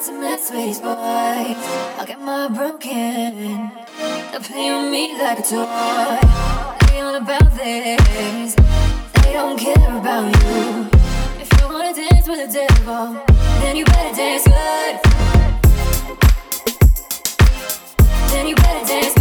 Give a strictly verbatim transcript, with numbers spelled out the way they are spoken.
to mess with these boys. I'll get my broken. They're playing with me like a toy. They all about this. They don't care about you. If you wanna dance with the devil, then you better dance good. Then you better dance good.